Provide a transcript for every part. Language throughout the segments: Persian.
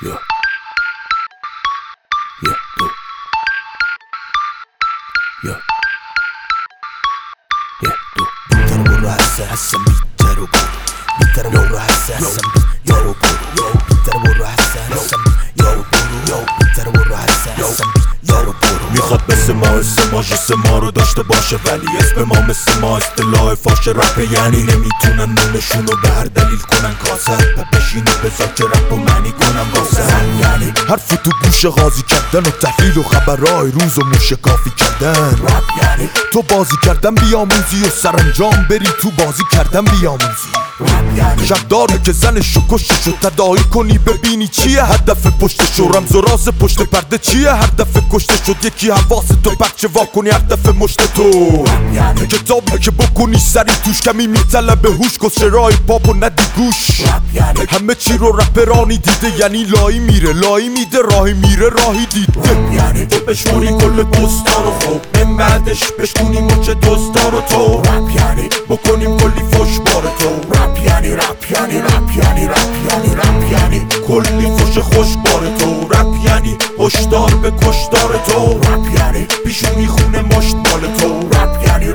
Yeah. بیتر برو هستم بیتر رو برو بیتر برو هستم یارو برو بیتر برو هستم یارو برو بیتر برو هستم یارو برو میخواد مثل ما جس ما رو داشته باشه ولی اسم ما مثل ما اصطلاح فاش رپ یعنی نمیتونن نونشون رو به هر دلیل کنن کاسر بشینه بذار که رپ و معنی کنن واسه یعنی حرف تو گوش قاضی کردن و تحلیل و خبرهای روز و موشکافی کردن رپ یعنی تو بازی کردن بیاموزی و سرانجام بری تو بازی کردن بیاموزی شک داره که زنشو کشتشو تداعی کنی ببینی چیه هدف پشتشو رمز و راز پشت پرده چیه هر دفعه کشته شد یکی حواستو بچه واکنی هر دفعه مشت تو کتابی که بکنی سری توش کمی میطلبه هوش کسر رای پاپ و ندی گوش همه چی رو رپرانی دیده یعنی لایی میره لایی میده راهی میره راهی دیده تو بشموری کل دوستا رو خوب من بعدش بشکونی مچ دوستا رو تو بکنیم کلی فش بار تو رپ یعنی کلی فش خوش بار تو رپ یعنی هشدار به کشدار تو رپ یعنی پیشونی خونه مشت مال تو رپ یعنی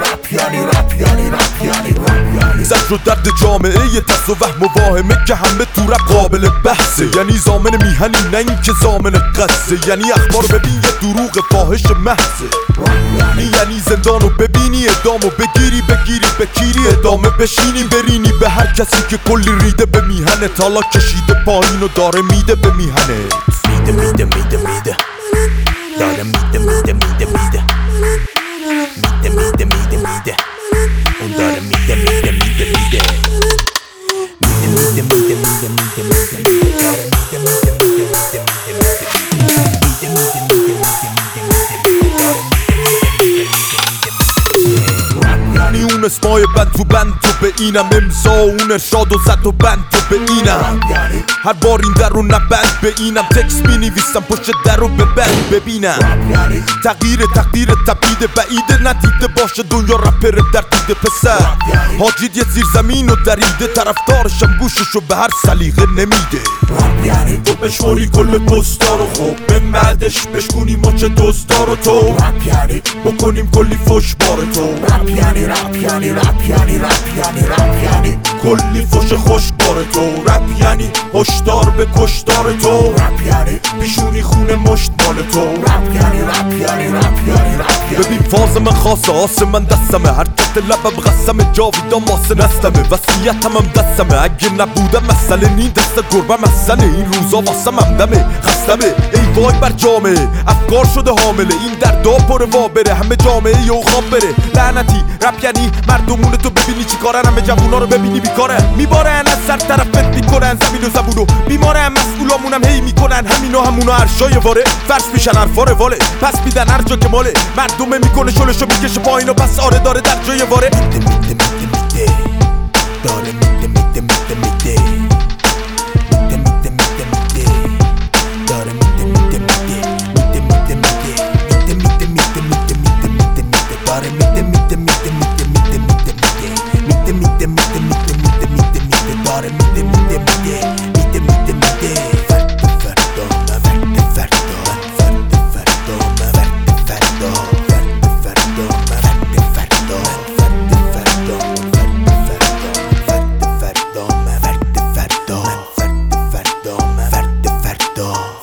زجر و درد جامعه یه دست و وهم و واهمه که همه تو رپ قابل بحثه یعنی زامن میهنی نه این که زامن قصه یعنی اخبار ببین یه دروغ فاحش محضه یعنی زندانو ببینی ادامو بگیری بکیری ادامه بشینی برینی به هر کسی که کلی ریده به میهنه تالا کشیده پایین و داره میده به میهنه میده داره میده اون داره میده یعنی اون اسمای بند تو به اینم امضا اون ارشاد و زد و بند تو به اینم هر بار این در رو نبند به اینم تکس می نویسم پشت در رو به بند ببینم تغییر تقدیر تبعید بعیده ندیده باشه دنیا رپر در دیده پسر حاجید یه زیر زمین و دریده طرفدارشم گوششو به هر سلیقه نمیده تو بشموری کل دوستا رو خوب من بعدش بشکونی مچ دوستا رو تو بکنیم کلی فش بار تو رپ یعنی کلی فش خوش بار تو رپ یعنی هشدار به کشدار تو رپ یعنی پیشونی خونه مشت مال تو رپ یعنی ببین فاز من خاصه آسه من دستمه حرکت لبم قسمه جاویدان ماسه نستمه وصیتم هم دستمه اگه نبودم مسئله نین دست گربه مسئله این روزا واسه ممدمه خستمه ای وای بر جامعه افکار شده حامله این دردا پر وا بره همه جامعه یو خواب بره لعنتی رپ یعنی مردمون تو ببینی چی کارن همه جوونا رو ببینی بیکارن میبارن از سر طرفت میکنن زمین و زبونو بیمارن مسئولامونم هی میکنن همینو همونو عرشای واره فرش میشن حرفا رواله پس میدن هر جا که ماله مردمه میکنه شلشو میکشه پایین و پس آره داره در جای واره میده داره میده فردا